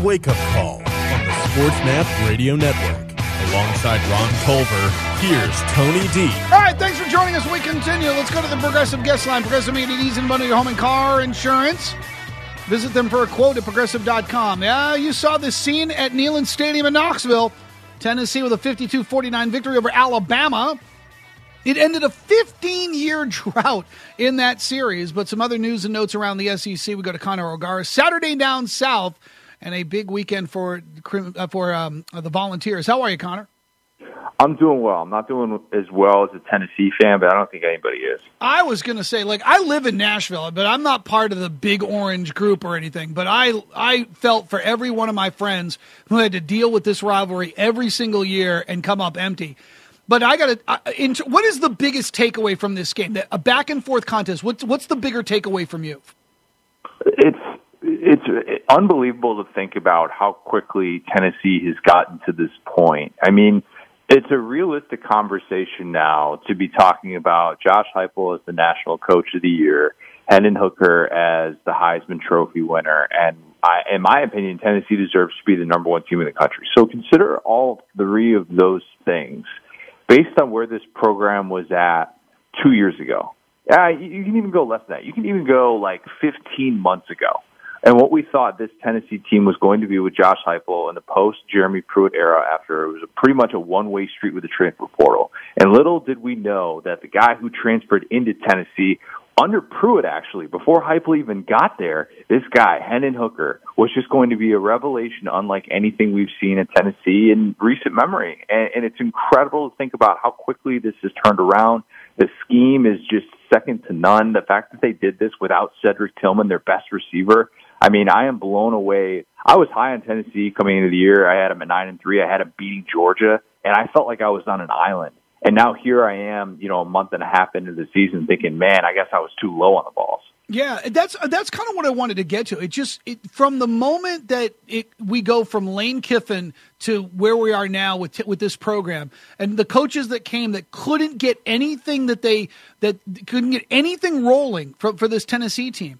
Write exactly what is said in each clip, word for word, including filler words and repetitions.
Wake Up Call on the SportsMap Radio Network. Alongside Ron Culver, here's Tony D. All right, thanks for joining us. We continue. Let's go to the Progressive guest line. Progressive made it easy to bundle your home and car insurance. Visit them for a quote at progressive dot com. Yeah, you saw this scene at Neyland Stadium in Knoxville. Tennessee with a fifty-two forty-nine victory over Alabama. It ended a fifteen-year drought in that series, but some other news and notes around the S E C. We go to Connor O'Gara. Saturday down south, and a big weekend for for um, the Volunteers. How are you, Connor? I'm doing well. I'm not doing as well as a Tennessee fan, but I don't think anybody is. I was going to say, like, I live in Nashville, but I'm not part of the Big Orange group or anything. But I I felt for every one of my friends who had to deal with this rivalry every single year and come up empty. But I got to. What is the biggest takeaway from this game? A back and forth contest. What's what's the bigger takeaway from you? It's it's unbelievable to think about how quickly Tennessee has gotten to this point. I mean, it's a realistic conversation now to be talking about Josh Heupel as the National Coach of the Year, Hendon Hooker as the Heisman Trophy winner, and I, in my opinion, Tennessee deserves to be the number one team in the country. So consider all three of those things based on where this program was at two years ago. Yeah, you, you can even go less than that. You can even go like fifteen months ago. And what we thought this Tennessee team was going to be with Josh Heupel in the post-Jeremy Pruitt era after it was a pretty much a one-way street with the transfer portal. And little did we know that the guy who transferred into Tennessee under Pruitt, actually, before Heupel even got there, this guy, Hendon Hooker, was just going to be a revelation unlike anything we've seen in Tennessee in recent memory. And, and it's incredible to think about how quickly this has turned around. The scheme is just second to none. The fact that they did this without Cedric Tillman, their best receiver, I mean, I am blown away. I was high on Tennessee coming into the year. I had them at nine and three. I had them beating Georgia, and I felt like I was on an island. And now here I am, you know, a month and a half into the season, thinking, man, I guess I was too low on the balls. Yeah, that's that's kind of what I wanted to get to. It just it, from the moment that it we go from Lane Kiffin to where we are now with with this program, and the coaches that came that couldn't get anything that they that couldn't get anything rolling for for this Tennessee team.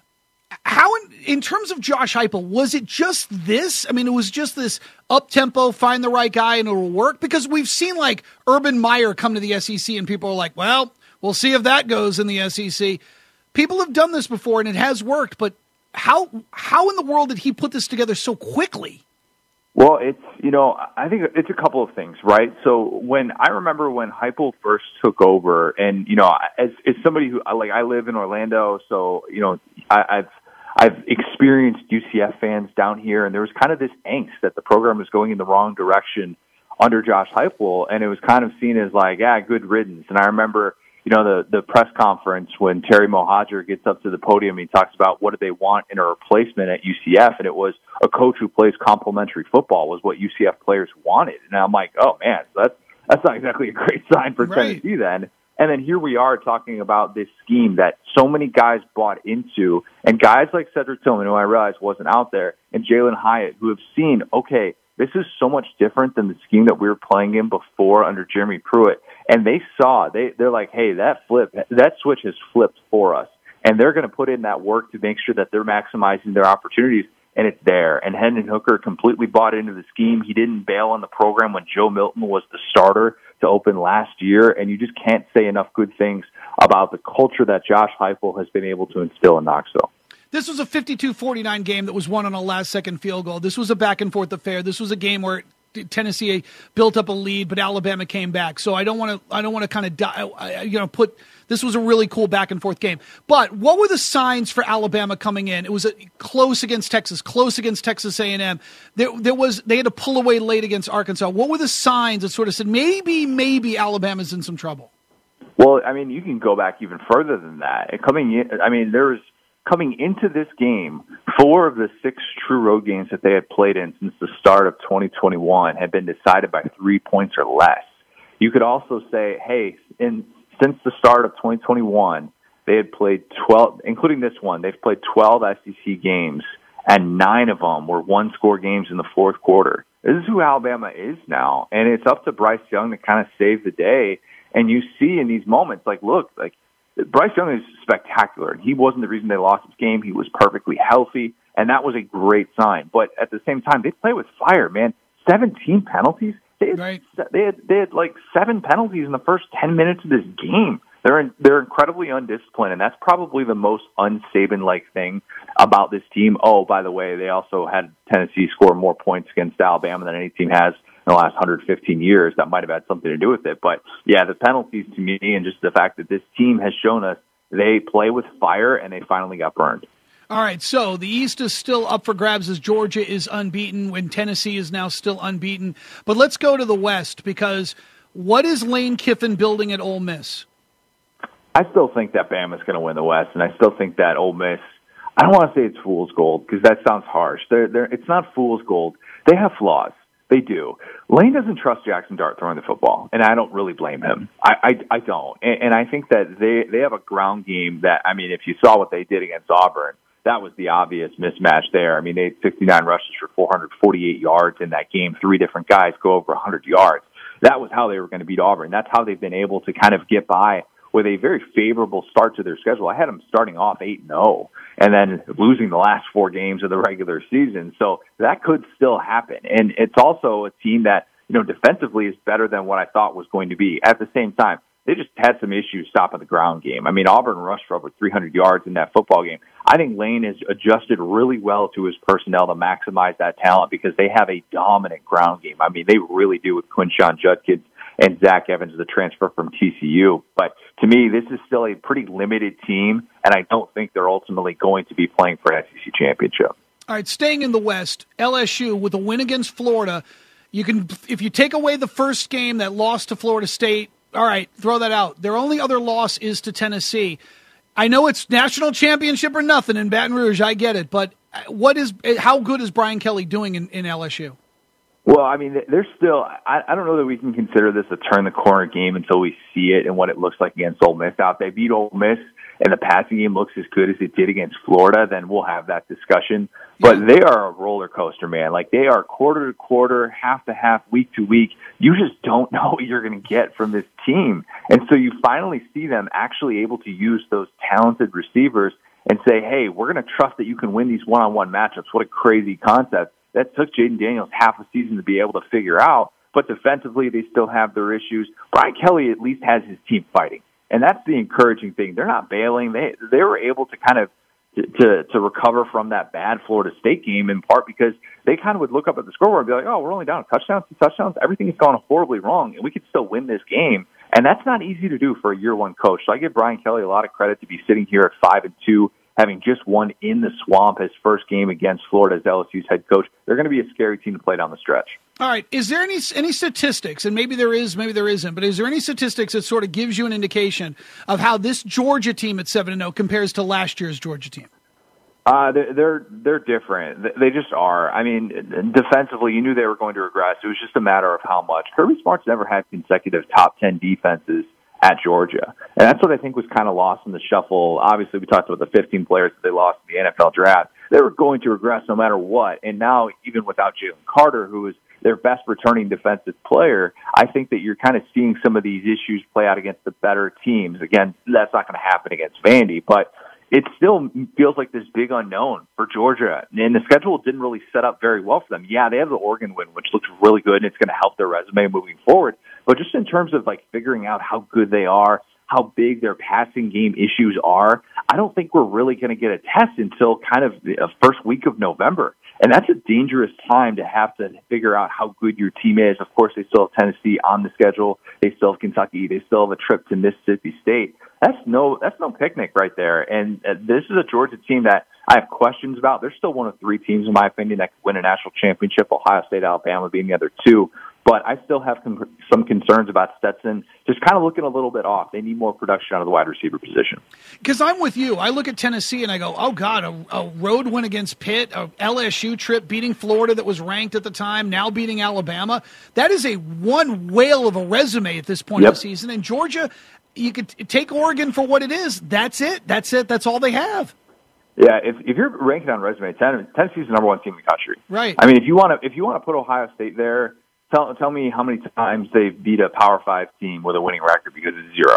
How, in, in terms of Josh Heupel, was it just this? I mean, it was just this up-tempo, find the right guy, and it'll work? Because we've seen, like, Urban Meyer come to the S E C, and people are like, well, we'll see if that goes in the S E C. People have done this before, and it has worked, but how how in the world did he put this together so quickly? Well, it's, you know, I think it's a couple of things, right? So when I remember when Heupel first took over, and, you know, as, as somebody who, like, I live in Orlando, so, you know, I, I've, I've experienced U C F fans down here, and there was kind of this angst that the program was going in the wrong direction under Josh Heupel, and it was kind of seen as like, yeah, good riddance. And I remember, you know, the, the press conference when Terry Mohajir gets up to the podium, he talks about what do they want in a replacement at U C F, and it was a coach who plays complementary football was what U C F players wanted. And I'm like, oh, man, so that's, that's not exactly a great sign for right. Tennessee then. And then here we are talking about this scheme that so many guys bought into, and guys like Cedric Tillman, who I realized wasn't out there, and Jalen Hyatt, who have seen, okay, this is so much different than the scheme that we were playing in before under Jeremy Pruitt. And they saw, they, they're like, hey, that flip, that switch has flipped for us. And they're going to put in that work to make sure that they're maximizing their opportunities, and it's there. And Hendon Hooker completely bought into the scheme. He didn't bail on the program when Joe Milton was the starter to open last year, and you just can't say enough good things about the culture that Josh Heupel has been able to instill in Knoxville. This was a fifty-two forty-nine game that was won on a last-second field goal. This was a back-and-forth affair. This was a game where Tennessee built up a lead, but Alabama came back. So I don't want to. I don't want to kind of, you know, put. This was a really cool back-and-forth game. But what were the signs for Alabama coming in? It was a close against Texas, close against Texas A and M. There, there was. They had to pull away late against Arkansas. What were the signs that sort of said maybe, maybe Alabama's in some trouble? Well, I mean, you can go back even further than that. And coming in, I mean, there was. Coming into this game, four of the six true road games that they had played in since the start of twenty twenty-one had been decided by three points or less. You could also say, hey, in, since the start of twenty twenty-one, they had played twelve, including this one, they've played twelve S E C games, and nine of them were one-score games in the fourth quarter. This is who Alabama is now, and it's up to Bryce Young to kind of save the day. And you see in these moments, like, look, like, Bryce Young is spectacular, and he wasn't the reason they lost this game. He was perfectly healthy. and that was a great sign. But at the same time, they play with fire, man. seventeen penalties? They had, right. they had, they had like seven penalties in the first ten minutes of this game. They're in, they're incredibly undisciplined, and that's probably the most un-Saban-like thing about this team. Oh, by the way, they also had Tennessee score more points against Alabama than any team has in the last one hundred fifteen years. That might have had something to do with it. But, yeah, the penalties to me and just the fact that this team has shown us they play with fire, and they finally got burned. All right, so the East is still up for grabs as Georgia is unbeaten when Tennessee is now still unbeaten. But let's go to the West, because what is Lane Kiffin building at Ole Miss? I still think that Bama's going to win the West, and I still think that Ole Miss, I don't want to say it's fool's gold because that sounds harsh. They're, they're, it's not fool's gold. They have flaws. They do. Lane doesn't trust Jackson Dart throwing the football, and I don't really blame him. I, I, I don't. And, and I think that they, they have a ground game that, I mean, if you saw what they did against Auburn, that was the obvious mismatch there. I mean, they had sixty-nine rushes for four hundred forty-eight yards in that game. Three different guys go over one hundred yards. That was how they were going to beat Auburn. That's how they've been able to kind of get by with a very favorable start to their schedule. I had them starting off eight and oh and then losing the last four games of the regular season. So that could still happen. And it's also a team that, you know, defensively is better than what I thought was going to be. At the same time, they just had some issues stopping the ground game. I mean, Auburn rushed for over three hundred yards in that football game. I think Lane has adjusted really well to his personnel to maximize that talent because they have a dominant ground game. I mean, they really do with Quinshon Judkins and Zach Evans, the transfer from T C U. But to me, this is still a pretty limited team, and I don't think they're ultimately going to be playing for an S E C championship. All right, staying in the West, L S U with a win against Florida. You can, if you take away the first game that lost to Florida State, all right, throw that out. Their only other loss is to Tennessee. I know it's national championship or nothing in Baton Rouge. I get it, but what is how good is Brian Kelly doing in, in L S U? Well, I mean, there's still, I, I don't know that we can consider this a turn-the-corner game until we see it and what it looks like against Ole Miss out. They beat Ole Miss, and the passing game looks as good as it did against Florida, then we'll have that discussion. But they are a roller coaster, man. Like, they are quarter to quarter, half to half, week to week. You just don't know what you're going to get from this team. And so you finally see them actually able to use those talented receivers and say, hey, we're going to trust that you can win these one-on-one matchups. What a crazy concept. That took Jaden Daniels half a season to be able to figure out, but defensively they still have their issues. Brian Kelly at least has his team fighting, and that's the encouraging thing. They're not bailing. They they were able to kind of to, to, to recover from that bad Florida State game in part because they kind of would look up at the scoreboard and be like, oh, we're only down a touchdown, two touchdowns. Everything has gone horribly wrong, and we could still win this game. And that's not easy to do for a year one coach. So I give Brian Kelly a lot of credit to be sitting here at five and two, having just won in the swamp his first game against Florida as L S U's head coach. They're going to be a scary team to play down the stretch. All right. Is there any any statistics, and maybe there is, maybe there isn't, but is there any statistics that sort of gives you an indication of how this Georgia team at seven and oh compares to last year's Georgia team? Uh, they're, they're they're different. They just are. I mean, defensively, you knew they were going to regress. It was just a matter of how much. Kirby Smart's never had consecutive top ten defenses at Georgia. And that's what I think was kind of lost in the shuffle. Obviously, we talked about the fifteen players that they lost in the N F L draft. They were going to regress no matter what. And now, even without Jalen Carter, who is their best returning defensive player, I think that you're kind of seeing some of these issues play out against the better teams. Again, that's not going to happen against Vandy, but it still feels like this big unknown for Georgia. And the schedule didn't really set up very well for them. Yeah, they have the Oregon win, which looks really good, and it's going to help their resume moving forward. But just in terms of, like, figuring out how good they are, how big their passing game issues are, I don't think we're really going to get a test until kind of the first week of November. And that's a dangerous time to have to figure out how good your team is. Of course, they still have Tennessee on the schedule. They still have Kentucky. They still have a trip to Mississippi State. That's no, that's no picnic right there. And uh, this is a Georgia team that I have questions about. They're still one of three teams, in my opinion, that could win a national championship, Ohio State, Alabama being the other two. But I still have com- some concerns about Stetson just kind of looking a little bit off. They need more production out of the wide receiver position. Because I'm with you. I look at Tennessee and I go, oh, God, a, a road win against Pitt, a L S U trip, beating Florida that was ranked at the time, now beating Alabama. That is a one whale of a resume at this point yep. of the season. And Georgia, you could take Oregon for what it is. That's it. That's it. That's all they have. Yeah, if if you're ranking on resume, Tennessee's the number one team in the country. Right. I mean, if you want to if you want to put Ohio State there, Tell, tell me how many times they've beat a Power Five team with a winning record, because it's zero.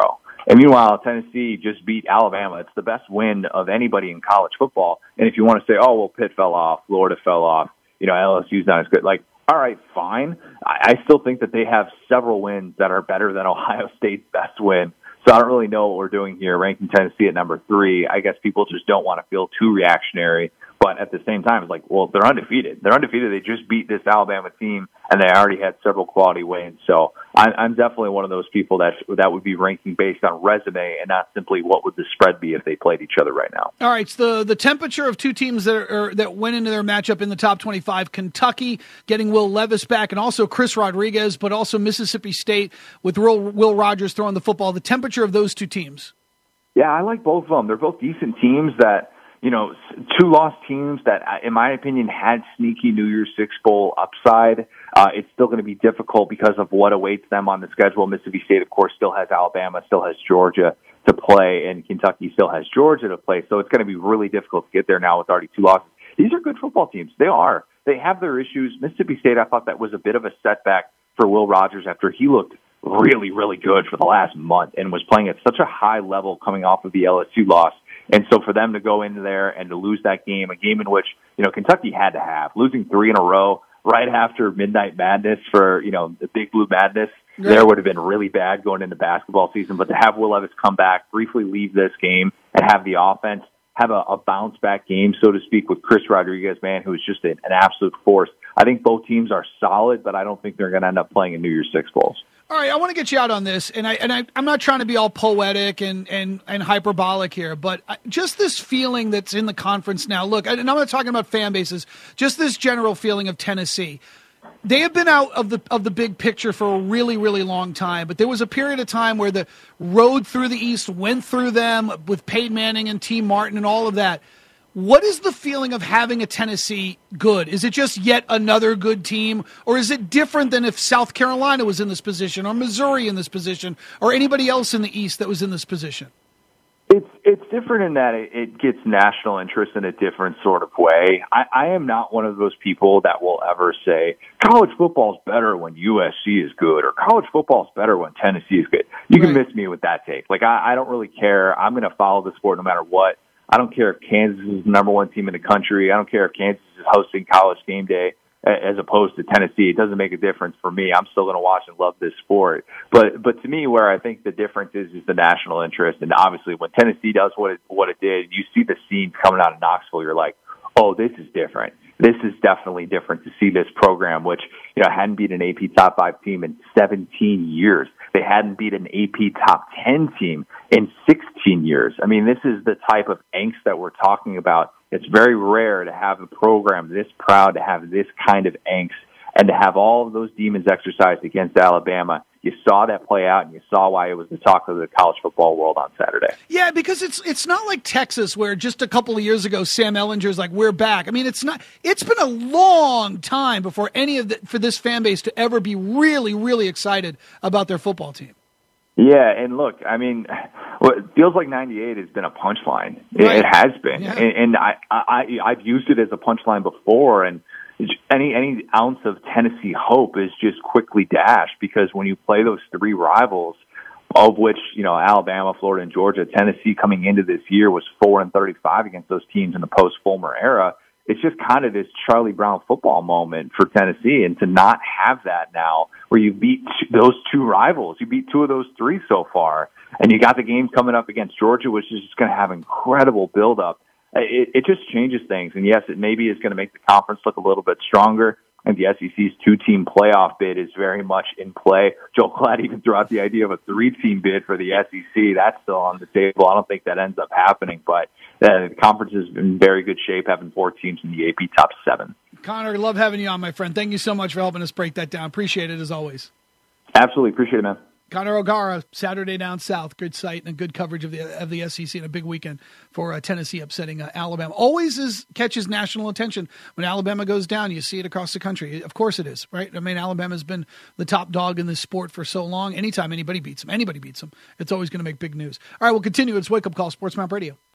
And meanwhile, Tennessee just beat Alabama. It's the best win of anybody in college football. And if you want to say, oh, well, Pitt fell off, Florida fell off, you know, L S U's not as good. Like, all right, fine. I, I still think that they have several wins that are better than Ohio State's best win. So I don't really know what we're doing here, ranking Tennessee at number three. I guess people just don't want to feel too reactionary. But at the same time, it's like, well, they're undefeated. They're undefeated. They just beat this Alabama team, and they already had several quality wins. So I'm, I'm definitely one of those people that that would be ranking based on resume and not simply what would the spread be if they played each other right now. All right, so the, the temperature of two teams that are, that went into their matchup in the top twenty-five, Kentucky getting Will Levis back and also Chris Rodriguez, but also Mississippi State with Will, Will Rogers throwing the football. The temperature of those two teams. Yeah, I like both of them. They're both decent teams that, you know, two lost teams that, in my opinion, had sneaky New Year's Six Bowl upside. Uh, it's still going to be difficult because of what awaits them on the schedule. Mississippi State, of course, still has Alabama, still has Georgia to play, and Kentucky still has Georgia to play. So it's going to be really difficult to get there now with already two losses. These are good football teams. They are. They have their issues. Mississippi State, I thought that was a bit of a setback for Will Rogers after he looked really, really good for the last month and was playing at such a high level coming off of the L S U loss. And so for them to go into there and to lose that game, a game in which, you know, Kentucky had to have, losing three in a row right after Midnight Madness for, you know, the Big Blue Madness, yeah. There would have been really bad going into basketball season. But to have Will Levis come back, briefly leave this game, and have the offense have a, a bounce-back game, so to speak, with Chris Rodriguez, man, who is just an, an absolute force. I think both teams are solid, but I don't think they're going to end up playing in New Year's Six Bowls. All right, I want to get you out on this, and I and I, I'm not trying to be all poetic and and, and hyperbolic here, but I, just this feeling that's in the conference now. Look, and I'm not talking about fan bases, just this general feeling of Tennessee. They have been out of the of the big picture for a really, really long time, but there was a period of time where the road through the East went through them with Peyton Manning and T. Martin and all of that. What is the feeling of having a Tennessee good? Is it just yet another good team, or is it different than if South Carolina was in this position, or Missouri in this position, or anybody else in the East that was in this position? It's it's different in that it, it gets national interest in a different sort of way. I, I am not one of those people that will ever say college football is better when U S C is good, or college football is better when Tennessee is good. You can Right. miss me with that take. Like I, I don't really care. I'm going to follow the sport no matter what. I don't care if Kansas is the number one team in the country. I don't care if Kansas is hosting College Game Day as opposed to Tennessee. It doesn't make a difference for me. I'm still going to watch and love this sport. But but to me, where I think the difference is is the national interest. And obviously, when Tennessee does what it, what it did, you see the scenes coming out of Knoxville. You're like, oh, this is different. This is definitely different to see this program, which you know hadn't beat an A P top five team in seventeen years. They hadn't beat an A P top ten team in sixteen years. I mean, this is the type of angst that we're talking about. It's very rare to have a program this proud, to have this kind of angst, and to have all of those demons exercised against Alabama. You saw that play out, and you saw why it was the talk of the college football world on Saturday. Yeah, because it's it's not like Texas, where just a couple of years ago Sam Ellinger's like, we're back. I mean, it's not. It's been a long time before any of the, for this fan base to ever be really, really excited about their football team. Yeah, and look, I mean, well, it feels like ninety-eight has been a punchline. It, Right. it has been, Yeah. and, and I, I I've used it as a punchline before, and any any ounce of Tennessee hope is just quickly dashed, because when you play those three rivals, of which, you know, Alabama, Florida, and Georgia, Tennessee coming into this year was four and thirty-five against those teams in the post-Fulmer era. It's just kind of this Charlie Brown football moment for Tennessee, and to not have that now, where you beat those two rivals, you beat two of those three so far, and you got the game coming up against Georgia, which is just going to have incredible build-up. It, it just changes things, and yes, it maybe is going to make the conference look a little bit stronger. And the S E C's two-team playoff bid is very much in play. Joel Klatt even threw out the idea of a three-team bid for the S E C. That's still on the table. I don't think that ends up happening, but uh, the conference is in very good shape, having four teams in the A P top seven. Connor, love having you on, my friend. Thank you so much for helping us break that down. Appreciate it, as always. Absolutely. Appreciate it, man. Connor O'Gara, Saturday Down South. Good site and good coverage of the of the S E C, and a big weekend for uh, Tennessee upsetting uh, Alabama. Always is catches national attention when Alabama goes down. You see it across the country. Of course it is, right? I mean, Alabama's been the top dog in this sport for so long. Anytime anybody beats them, anybody beats them, it's always going to make big news. All right, we'll continue. It's Wake Up Call, Sports Map Radio.